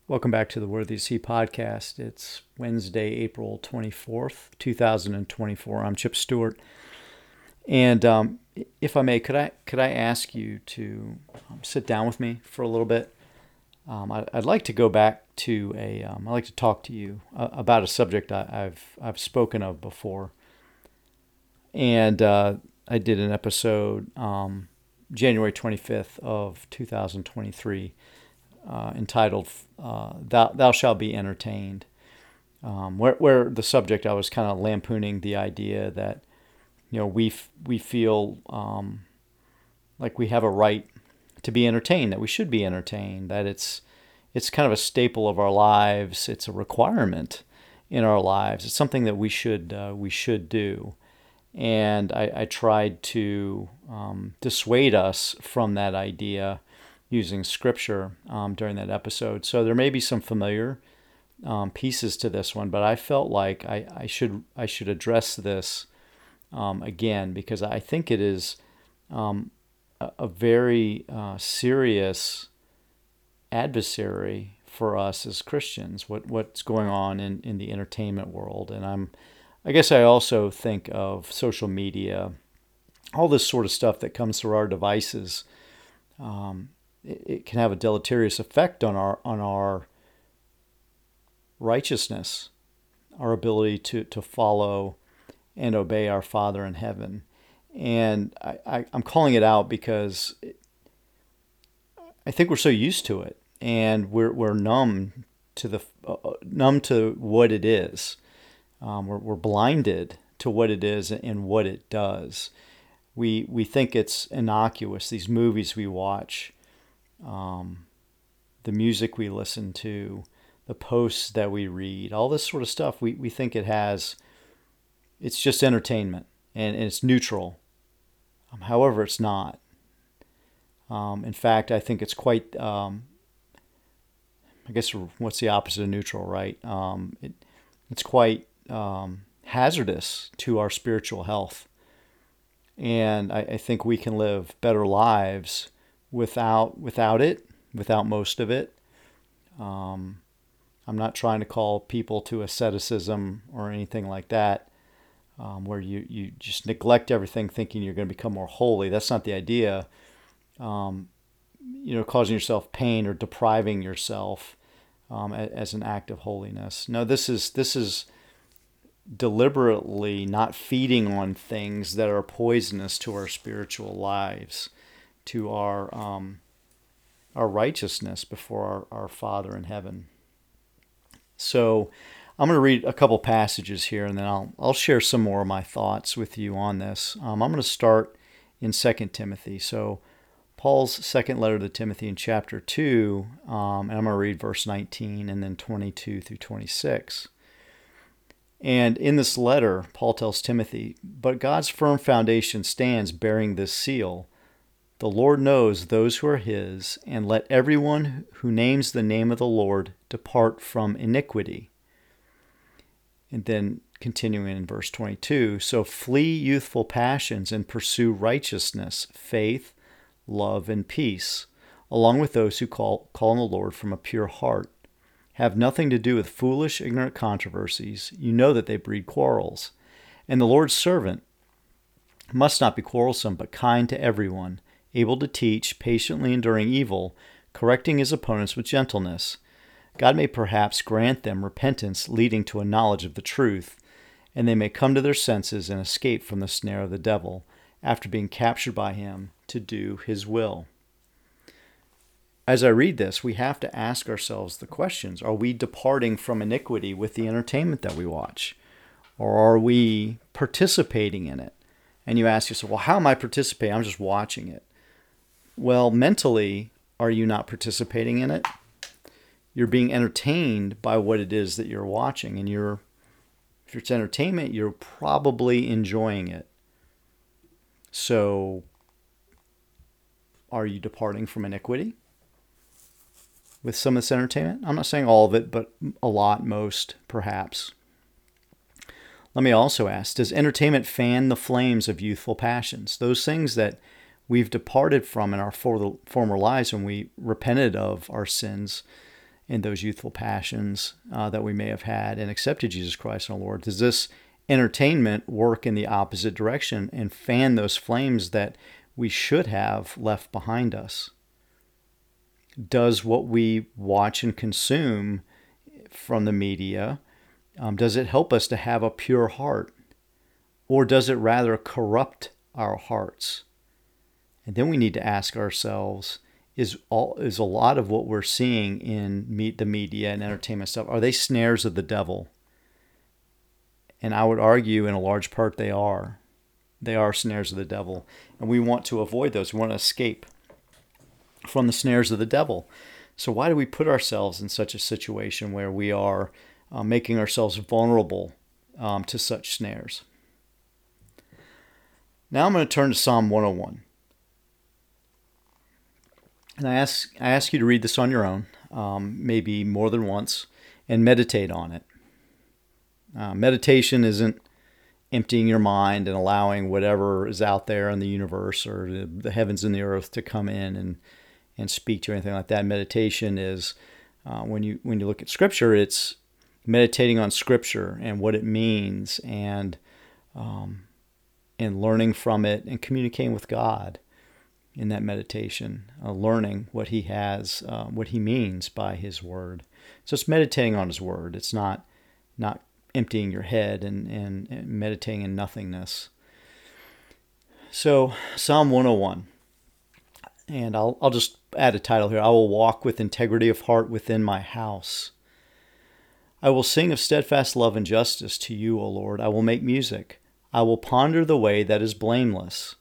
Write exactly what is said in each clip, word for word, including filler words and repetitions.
Welcome back to the Worthy to See podcast. It's Wednesday, April twenty-fourth, two thousand twenty-four. I'm Chip Stewart. And um, if I may, could I could I ask you to um, sit down with me for a little bit? Um, I, I'd like to go back to a. Um, I'd like to talk to you uh, about a subject I, I've I've spoken of before. And uh, I did an episode um, January twenty-fifth of two thousand twenty-three. Uh, entitled uh, thou, "Thou Shalt Be Entertained," um, where, where the subject I was kind of lampooning the idea that you know we f- we feel um, like we have a right to be entertained, that we should be entertained, that it's it's kind of a staple of our lives, it's a requirement in our lives, it's something that we should uh, we should do, and I, I tried to um, dissuade us from that idea using scripture um, during that episode. So there may be some familiar um, pieces to this one, but I felt like I, I should I should address this um, again because I think it is um, a, a very uh, serious adversary for us as Christians. What what's going on in, in the entertainment world, and I'm I guess I also think of social media, all this sort of stuff that comes through our devices. Um, it can have a deleterious effect on our on our righteousness, our ability to, to follow and obey our Father in heaven. And I, I, I'm calling it out because it, I think we're so used to it, and we're we're numb to the uh, numb to what it is. Um, we're we're blinded to what it is and what it does. We we think it's innocuous. These movies we watch. Um, the music we listen to, the posts that we read, all this sort of stuff, we, we think it has, it's just entertainment and, and it's neutral. Um, however, it's not. Um, in fact, I think it's quite, um, I guess, what's the opposite of neutral, right? Um, it, it's quite um, hazardous to our spiritual health. And I, I think we can live better lives without without it, without most of it. Um, I'm not trying to call people to asceticism or anything like that, um, where you, you just neglect everything thinking you're going to become more holy. That's not the idea. Um, you know, causing yourself pain or depriving yourself um, as an act of holiness. No, this is this is deliberately not feeding on things that are poisonous to our spiritual lives, to our um, our righteousness before our, our Father in heaven. So I'm going to read a couple passages here, and then I'll I'll share some more of my thoughts with you on this. Um, I'm going to start in Second Timothy. So Paul's second letter to Timothy in chapter two, um, and I'm going to read verse nineteen and then twenty-two through twenty-six. And in this letter, Paul tells Timothy, "But God's firm foundation stands bearing this seal. The Lord knows those who are his, and let everyone who names the name of the Lord depart from iniquity." And then continuing in verse twenty-two, "So flee youthful passions and pursue righteousness, faith, love, and peace, along with those who call, call on the Lord from a pure heart. Have nothing to do with foolish, ignorant controversies. You know that they breed quarrels. And the Lord's servant must not be quarrelsome, but kind to everyone, able to teach, patiently enduring evil, correcting his opponents with gentleness. God may perhaps grant them repentance leading to a knowledge of the truth, and they may come to their senses and escape from the snare of the devil, after being captured by him to do his will." As I read this, we have to ask ourselves the questions. Are we departing from iniquity with the entertainment that we watch? Or are we participating in it? And you ask yourself, well, how am I participating? I'm just watching it. Well, mentally, are you not participating in it? You're being entertained by what it is that you're watching. And you're, if it's entertainment, you're probably enjoying it. So, are you departing from iniquity with some of this entertainment? I'm not saying all of it, but a lot, most, perhaps. Let me also ask, does entertainment fan the flames of youthful passions? Those things that we've departed from in our former lives when we repented of our sins in those youthful passions uh, that we may have had and accepted Jesus Christ our Lord? Does this entertainment work in the opposite direction and fan those flames that we should have left behind us? Does what we watch and consume from the media, um, does it help us to have a pure heart? Or does it rather corrupt our hearts? And then we need to ask ourselves, is all is a lot of what we're seeing in meet the media and entertainment stuff, are they snares of the devil? And I would argue in a large part they are. They are snares of the devil. And we want to avoid those. We want to escape from the snares of the devil. So why do we put ourselves in such a situation where we are uh, making ourselves vulnerable um, to such snares? Now I'm going to turn to Psalm one oh one. And I ask, I ask you to read this on your own, um, maybe more than once, and meditate on it. Uh, meditation isn't emptying your mind and allowing whatever is out there in the universe or the, the heavens and the earth to come in and, and speak to you or anything like that. Meditation is, uh, when you when you look at Scripture, it's meditating on Scripture and what it means, and um, and learning from it and communicating with God in that meditation, uh, learning what He has, uh, what He means by His Word. So it's meditating on His Word. It's not not emptying your head and, and, and meditating in nothingness. So Psalm one oh one, and I'll I'll just add a title here. I will walk with integrity of heart within my house. I will sing of steadfast love and justice to you, O Lord. I will make music. I will ponder the way that is blameless.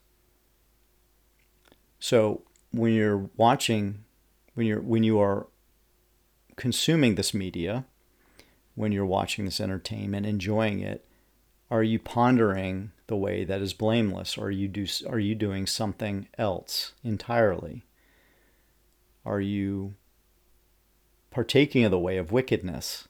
So when you're watching, when you're when you are consuming this media, when you're watching this entertainment, enjoying it, are you pondering the way that is blameless? Or are you do are you doing something else entirely? Are you partaking of the way of wickedness?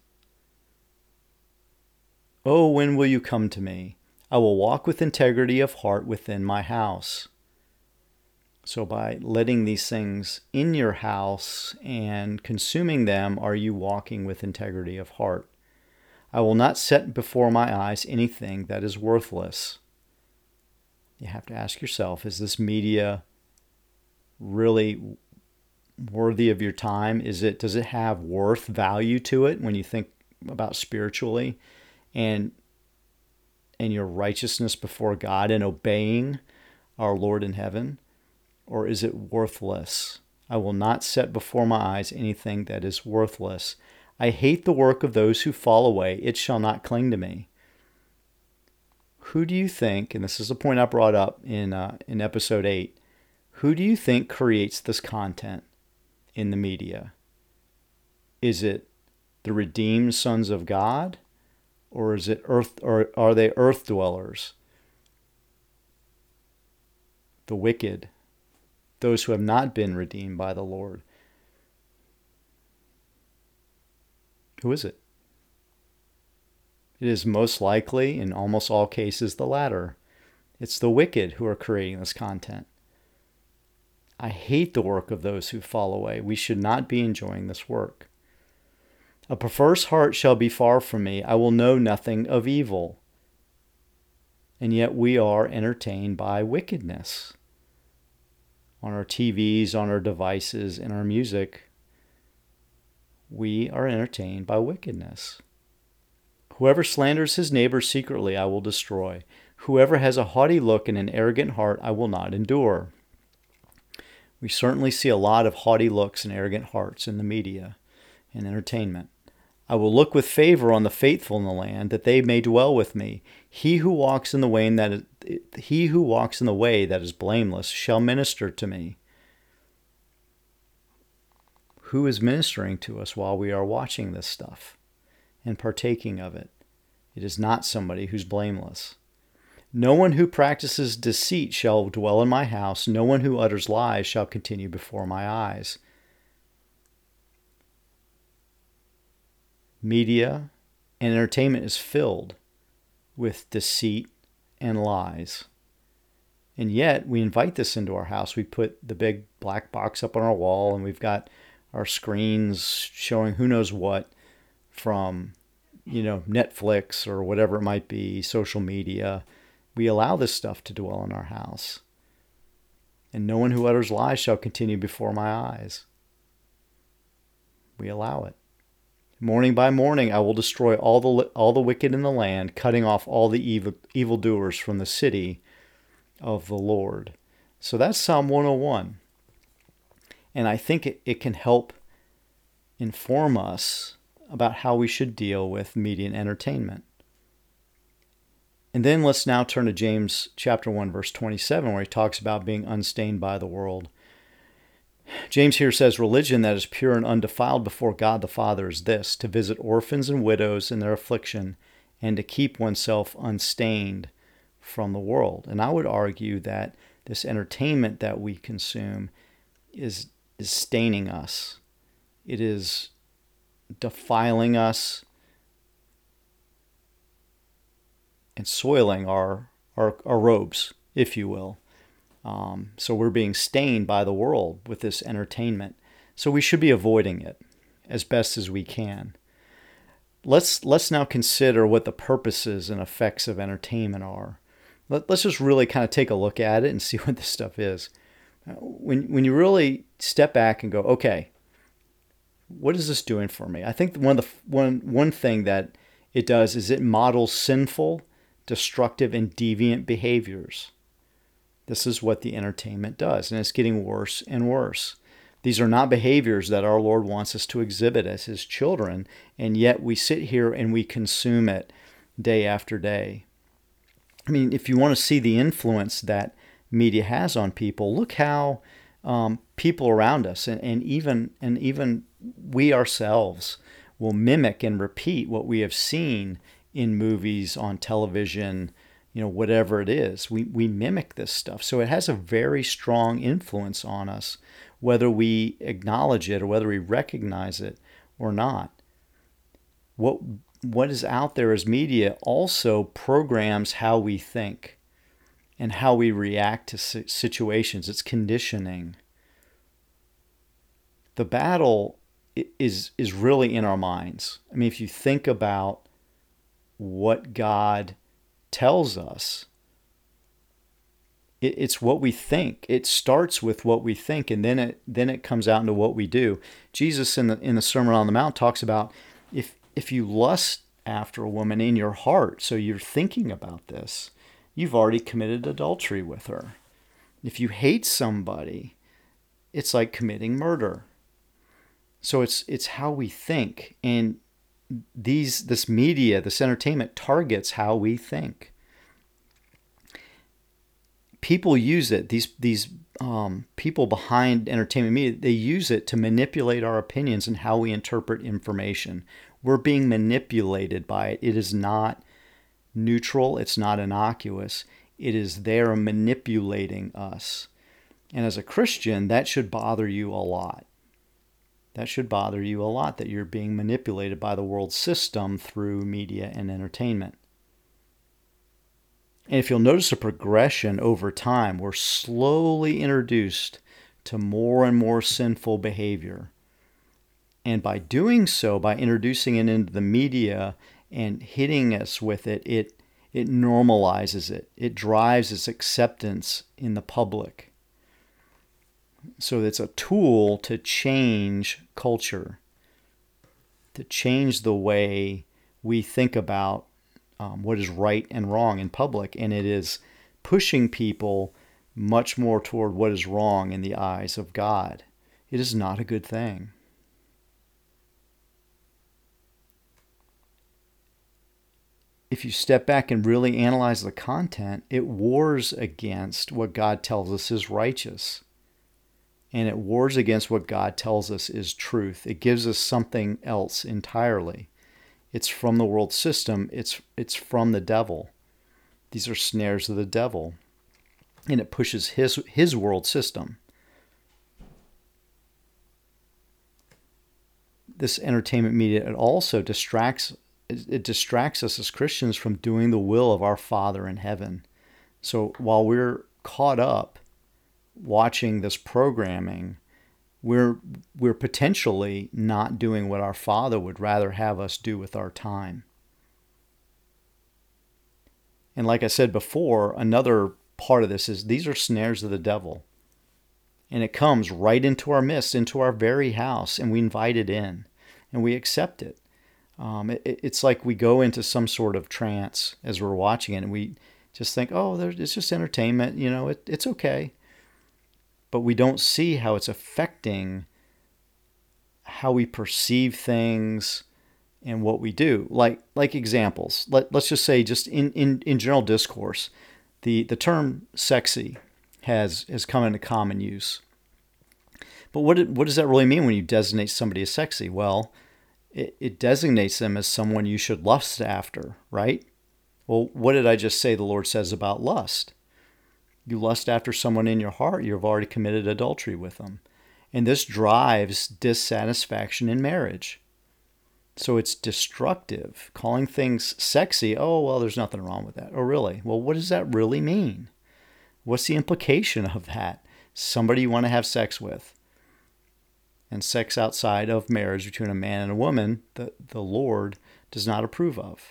Oh, when will you come to me? I will walk with integrity of heart within my house. So by letting these things in your house and consuming them, are you walking with integrity of heart? I will not set before my eyes anything that is worthless. You have to ask yourself, is this media really worthy of your time? Is it, does it have worth, value to it when you think about spiritually and and your righteousness before God and obeying our Lord in heaven? Or is it worthless? I will not set before my eyes anything that is worthless. I hate the work of those who fall away. It shall not cling to me. Who do you think, and this is a point I brought up in uh, in episode eight, who do you think creates this content in the media? Is it the redeemed sons of God? Or is it earth, or are they earth dwellers? The wicked, those who have not been redeemed by the Lord. Who is it? It is most likely, in almost all cases, the latter. It's the wicked who are creating this content. I hate the work of those who fall away. We should not be enjoying this work. A perverse heart shall be far from me. I will know nothing of evil. And yet we are entertained by wickedness. On our T Vs, on our devices, in our music, we are entertained by wickedness. Whoever slanders his neighbor secretly, I will destroy. Whoever has a haughty look and an arrogant heart, I will not endure. We certainly see a lot of haughty looks and arrogant hearts in the media and entertainment. I will look with favor on the faithful in the land, that they may dwell with me. He who walks in the way that is, he who walks in the way that is blameless shall minister to me. Who is ministering to us while we are watching this stuff and partaking of it? It is not somebody who's blameless. No one who practices deceit shall dwell in my house. No one who utters lies shall continue before my eyes. Media and entertainment is filled with deceit and lies. And yet we invite this into our house. We put the big black box up on our wall, and we've got our screens showing who knows what from, you know, Netflix or whatever it might be, social media. We allow this stuff to dwell in our house. And no one who utters lies shall continue before my eyes. We allow it. Morning by morning, I will destroy all the all the wicked in the land, cutting off all the evil evildoers from the city of the Lord. So that's Psalm one oh one. And I think it, it can help inform us about how we should deal with media and entertainment. And then let's now turn to James chapter one, verse twenty-seven, where he talks about being unstained by the world. James here says, religion that is pure and undefiled before God the Father is this, to visit orphans and widows in their affliction and to keep oneself unstained from the world. And I would argue that this entertainment that we consume is, is staining us. It is defiling us and soiling our, our, our robes, if you will. Um, so we're being stained by the world with this entertainment. So we should be avoiding it as best as we can. Let's let's now consider what the purposes and effects of entertainment are. Let, let's just really kind of take a look at it and see what this stuff is. When when you really step back and go, okay, what is this doing for me? I think one of the one one thing that it does is it models sinful, destructive, and deviant behaviors. This is what the entertainment does, and it's getting worse and worse. These are not behaviors that our Lord wants us to exhibit as His children, and yet we sit here and we consume it day after day. I mean, if you want to see the influence that media has on people, look how um, people around us, and, and even and even we ourselves, will mimic and repeat what we have seen in movies, on television, you know, whatever it is. We we mimic this stuff. So it has a very strong influence on us, whether we acknowledge it or whether we recognize it or not. What what is out there as media also programs how we think and how we react to situations. It's conditioning. The battle is is really in our minds. I mean, if you think about what God tells us, it, it's what we think. It starts with what we think, and then it then it comes out into what we do. Jesus in the in the Sermon on the Mount talks about if if you lust after a woman in your heart, so you're thinking about this, you've already committed adultery with her. If you hate somebody, it's like committing murder. So it's it's how we think, and these this media, this entertainment targets how we think. People use it. These these um, people behind entertainment media, they use it to manipulate our opinions and how we interpret information. We're being manipulated by it. It is not neutral. It's not innocuous. It is there manipulating us. And as a Christian, that should bother you a lot. That should bother you a lot, that you're being manipulated by the world system through media and entertainment. And if you'll notice a progression over time, we're slowly introduced to more and more sinful behavior. And by doing so, by introducing it into the media and hitting us with it, it, it normalizes it. It drives its acceptance in the public. So it's a tool to change culture, to change the way we think about um, what is right and wrong in public. And it is pushing people much more toward what is wrong in the eyes of God. It is not a good thing. If you step back and really analyze the content, it wars against what God tells us is righteous. And it wars against what God tells us is truth. It gives us something else entirely. It's from the world system. It's it's from the devil. These are snares of the devil. And it pushes his his world system. This entertainment media, it also distracts it distracts us as Christians from doing the will of our Father in heaven. So while we're caught up watching this programming, we're we're potentially not doing what our Father would rather have us do with our time. And like I said before, another part of this is these are snares of the devil. And it comes right into our midst, into our very house, and we invite it in, and we accept it. Um, it it's like we go into some sort of trance as we're watching it, and we just think, oh, it's just entertainment, you know, it, it's okay. But we don't see how it's affecting how we perceive things and what we do. Like like examples. Let, let's just say, just in, in, in general discourse, the, the term sexy has, has come into common use. But what, what does that really mean when you designate somebody as sexy? Well, it, it designates them as someone you should lust after, right? Well, what did I just say the Lord says about lust? You lust after someone in your heart, you've already committed adultery with them. And this drives dissatisfaction in marriage. So it's destructive. Calling things sexy, oh, well, there's nothing wrong with that. Oh, really? Well, what does that really mean? What's the implication of that? Somebody you want to have sex with. And sex outside of marriage between a man and a woman, the, the Lord does not approve of.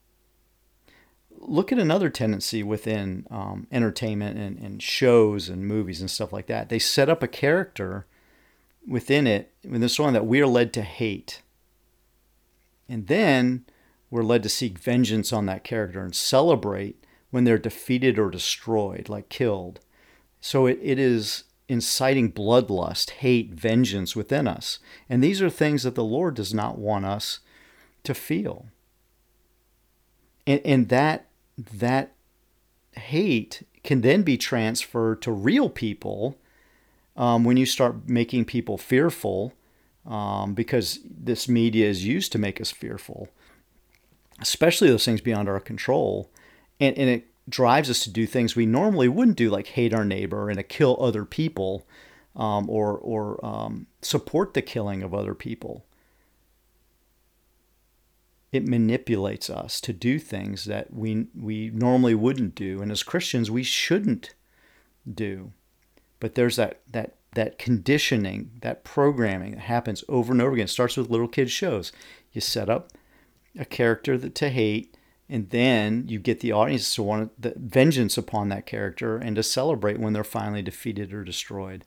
Look at another tendency within um, entertainment and, and shows and movies and stuff like that. They set up a character within it, in this one, that we are led to hate. And then we're led to seek vengeance on that character and celebrate when they're defeated or destroyed, like killed. So it, it is inciting bloodlust, hate, vengeance within us. And these are things that the Lord does not want us to feel. And, and that, that hate can then be transferred to real people um, when you start making people fearful, um, because this media is used to make us fearful, especially those things beyond our control. And, and it drives us to do things we normally wouldn't do, like hate our neighbor and to kill other people, um, or, or um, support the killing of other people. It manipulates us to do things that we we normally wouldn't do, and as Christians we shouldn't do. But there's that that that conditioning, that programming that happens over and over again. It starts with little kids shows. You set up a character that to hate, and then you get the audience to want the vengeance upon that character and to celebrate when they're finally defeated or destroyed.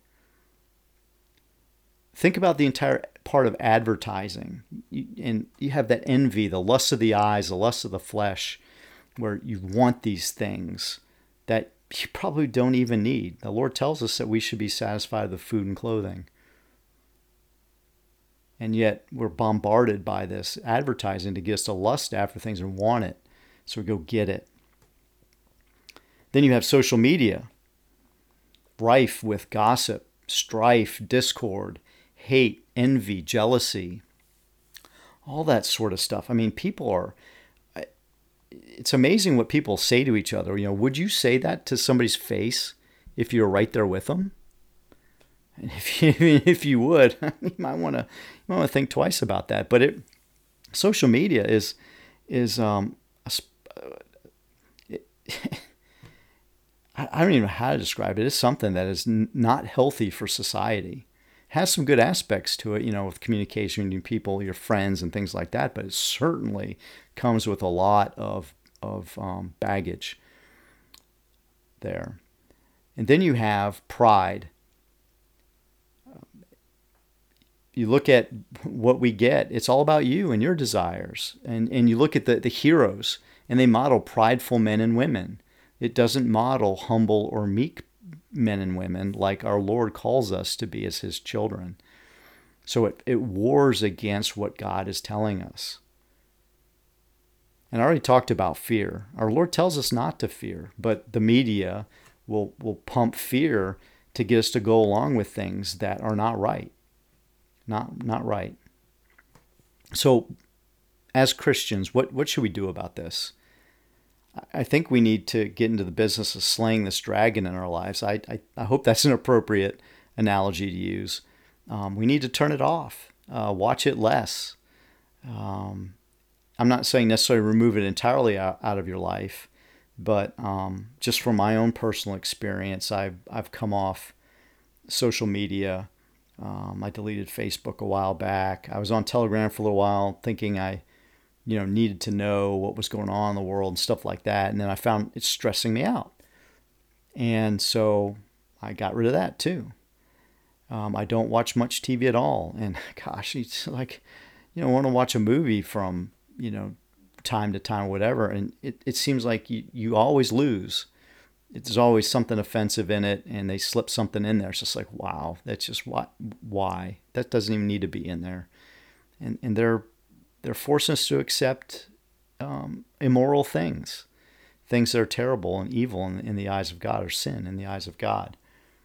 Think about the entire part of advertising. You, and you have that envy, the lust of the eyes, the lust of the flesh, where you want these things that you probably don't even need. The Lord tells us that we should be satisfied with food and clothing. And yet we're bombarded by this advertising to get us to lust after things and want it. So we go get it. Then you have social media, rife with gossip, strife, discord, hate, envy, jealousy, all that sort of stuff. I mean, people are, it's amazing what people say to each other. You know, would you say that to somebody's face if you're right there with them? And if you, if you would, you might want to, you might want to think twice about that. But it, social media is, is, um, a, it, I don't even know how to describe it. It's something that is n- not healthy for society. Has some good aspects to it, you know, with communication between people, your friends and things like that, but it certainly comes with a lot of, of um, baggage there. And then you have pride. You look at what we get, it's all about you and your desires. And, and you look at the, the heroes, and they model prideful men and women. It doesn't model humble or meek men and women like our Lord calls us to be as his children. So it, it wars against what God is telling us. And I already talked about fear. Our Lord tells us not to fear, but the media will, will pump fear to get us to go along with things that are not right. Not, not right. So as Christians, what, what should we do about this? I think we need to get into the business of slaying this dragon in our lives. I, I, I hope that's an appropriate analogy to use. Um, we need to turn it off, uh, watch it less. Um, I'm not saying necessarily remove it entirely out, out of your life, but um, just from my own personal experience, I've, I've come off social media Um, I deleted Facebook a while back. I was on Telegram for a little while, thinking I, you know, needed to know what was going on in the world and stuff like that. And then I found it's stressing me out. And so I got rid of that too. Um, I don't watch much T V at all. And gosh, it's like, you know, I want to watch a movie from, you know, time to time or whatever. And it, it seems like you, you always lose. There's always something offensive in it, and they slip something in there. It's just like, wow, that's just why, why? That doesn't even need to be in there. And and they're they're forcing us to accept um, immoral things, things that are terrible and evil in, in the eyes of God, or sin in the eyes of God.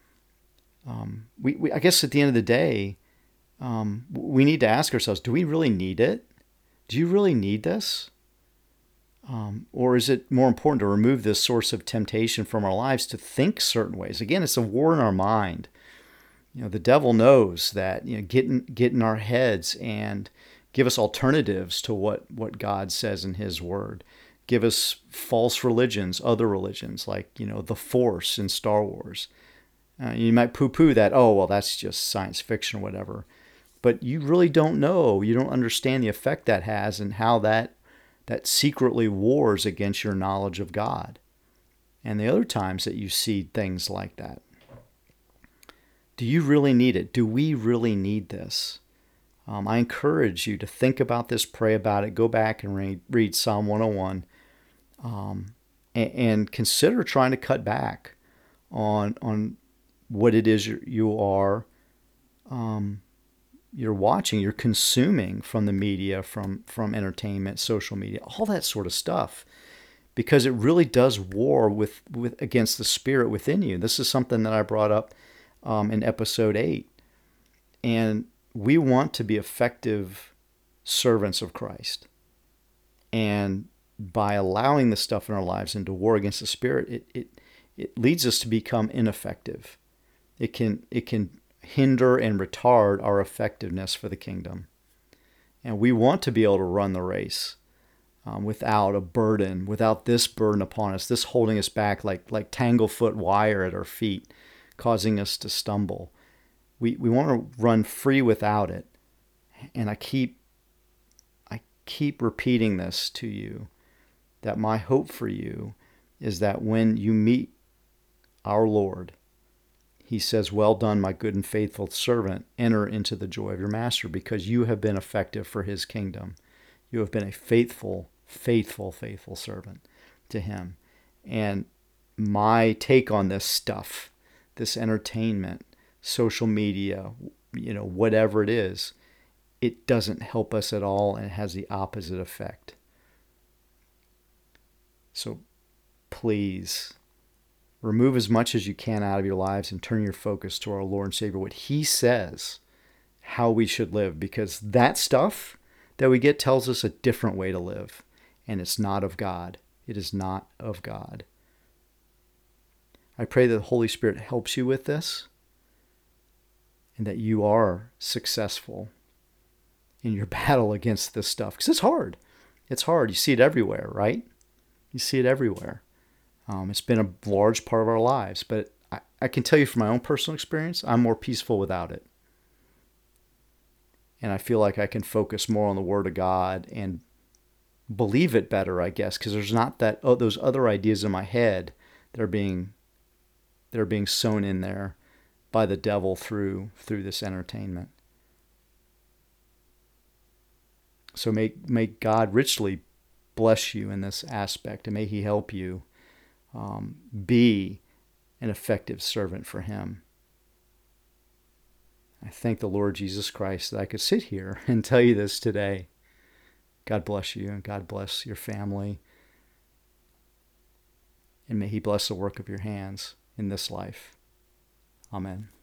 Um, we, we I guess at the end of the day, um, we need to ask ourselves: do we really need it? Do you really need this? Um, or is it more important to remove this source of temptation from our lives to think certain ways? Again, it's a war in our mind. You know, the devil knows that, you know, get in, get in our heads and give us alternatives to what, what God says in his word. Give us false religions, other religions, like, you know, the Force in Star Wars. Uh, you might poo-poo that, oh, well, that's just science fiction or whatever. But you really don't know. You don't understand the effect that has and how that that secretly wars against your knowledge of God. And the other times that you see things like that. Do you really need it? Do we really need this? Um, I encourage you to think about this, pray about it, go back and read, read Psalm one oh one, um, and, and consider trying to cut back on on what it is you, you are um, you're watching, you're consuming from the media, from from entertainment, social media, all that sort of stuff, because it really does war with, with against the spirit within you. This is something that I brought up um, in episode eight, and we want to be effective servants of Christ, and by allowing this stuff in our lives and to war against the spirit, it it it leads us to become ineffective. It can it can hinder and retard our effectiveness for the kingdom. And we want to be able to run the race um, without a burden, without this burden upon us, this holding us back like like tanglefoot wire at our feet, causing us to stumble. We we want to run free without it. And I keep I keep repeating this to you, that my hope for you is that when you meet our Lord, he says, well done, my good and faithful servant. Enter into the joy of your master, because you have been effective for his kingdom. You have been a faithful, faithful, faithful servant to him. And my take on this stuff, this entertainment, social media, you know, whatever it is, it doesn't help us at all, and it has the opposite effect. So please, remove as much as you can out of your lives and turn your focus to our Lord and Savior, what he says, how we should live, because that stuff that we get tells us a different way to live, and it's not of God. It is not of God. I pray that the Holy Spirit helps you with this, and that you are successful in your battle against this stuff, because it's hard. It's hard. You see it everywhere, right? You see it everywhere. Um, it's been a large part of our lives, but I, I can tell you from my own personal experience, I'm more peaceful without it. And I feel like I can focus more on the Word of God and believe it better, I guess, because there's not that oh, those other ideas in my head that are being that are being sown in there by the devil through through this entertainment. So may may God richly bless you in this aspect, and may he help you Um, be an effective servant for him. I thank the Lord Jesus Christ that I could sit here and tell you this today. God bless you, and God bless your family. And may he bless the work of your hands in this life. Amen.